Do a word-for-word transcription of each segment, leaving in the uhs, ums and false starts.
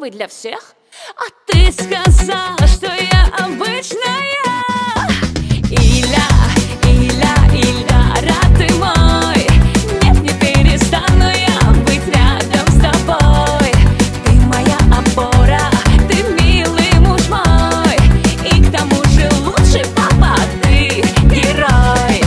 одинаковый для всех. А ты сказал, что я обычная. Иля, Иля, Ильдара, ты мой. Нет, не перестану я быть рядом с тобой. Ты моя опора, ты милый муж мой. И к тому же лучший папа, ты герой.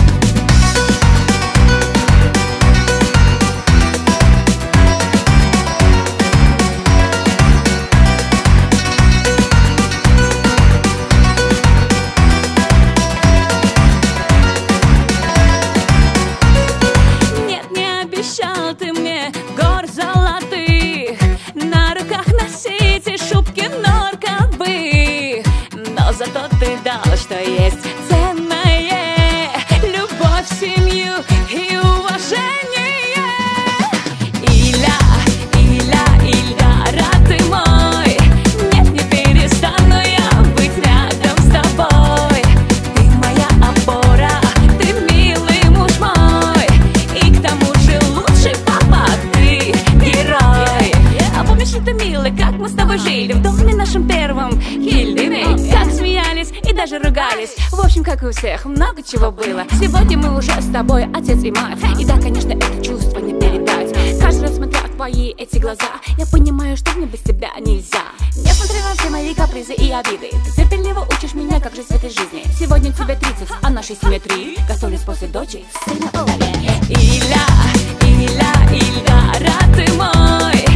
Обещал ты мне гор золотых, на руках носить и шубки норковых. Но зато ты дал, что есть ценное: любовь, семью и уважение. Иля, Иля, Ильдара, ты мой. Нет, не перестану я быть рядом с тобой. Ты моя опора, ты милый муж мой. И к тому же лучший папа, ты герой. А помнишь, это милый, как мы с тобой жили в доме нашем первом Хильдиной? Как смеялись и даже ругались. В общем, как и у всех, много чего было. Сегодня мы уже с тобой отец и мать. И да, конечно, это чувство не передать. Каждый раз смотря в твои эти глаза, я понимаю, что мне без тебя нельзя. Несмотря на все мои капризы и обиды, ты терпеливо учишь меня, как жить в этой жизни. Сегодня тебе тридцать, а нашей семье три. Готовлюсь после дочери сына. Иля, Иля, Ильдара, ты мой.